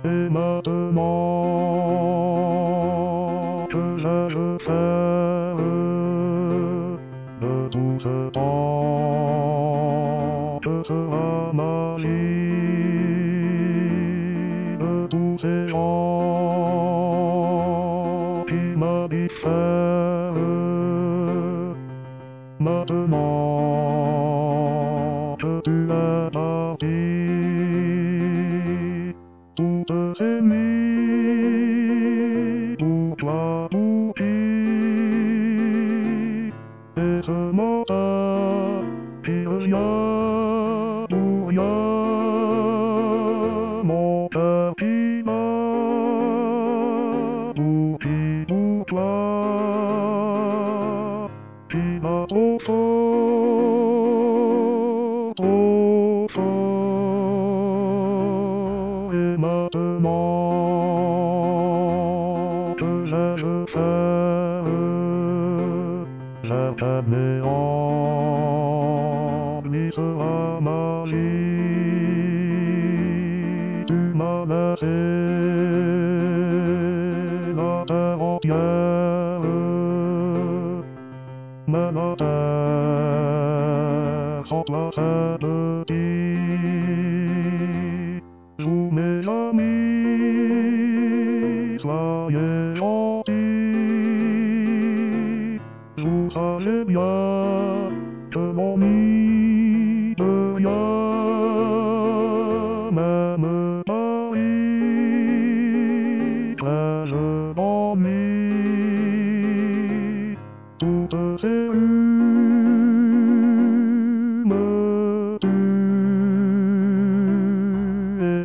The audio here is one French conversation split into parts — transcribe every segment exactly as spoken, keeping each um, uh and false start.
Et maintenant que j'ai fait de tout ce temps, que sera ma vie de tous ces gens qui m'habitent. Maintenant que tu es parti, toutes ces nuits pour toi pour qui, et ce matin qui revient pour rien, mon cœur qui bat pour qui pour toi, qui bat trop fort, trop fort. Et maintenant que j'ai fait, j'ai qu'un néant, lui sera ma vie. Tu m'as laissé la terre entière, mais la terre sans toi c'est petit. Vous mes amis, soyez gentils. Vous savez bien que l'on n'y peut rien, même Paris, très je m'ennuie. Toutes ces rues me tuent. Et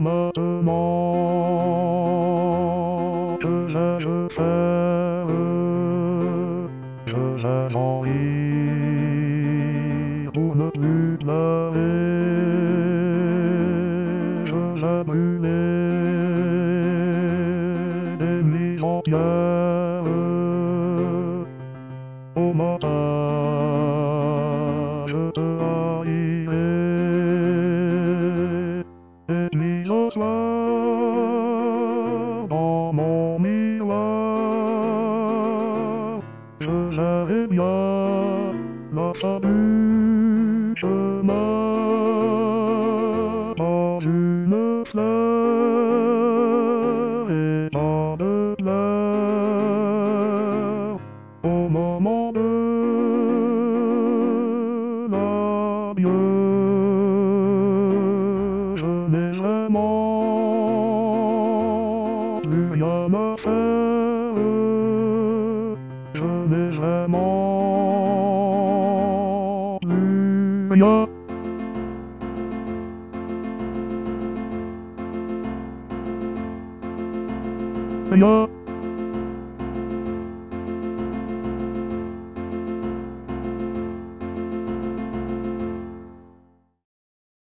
maintenant que j'ai fait, je laisse en rire pour ne plus pleurer. Je l'ai brûlé des nuits entières. Au matin, je te haïrai, et puis au soir, dans mon miroir, je verrai bien la fin du chemin, dans une fleur et tant de pleurs, au moment de l'adieu. Je n'ai vraiment plus rien à faire, je n'ai vraiment plus rien. Rien.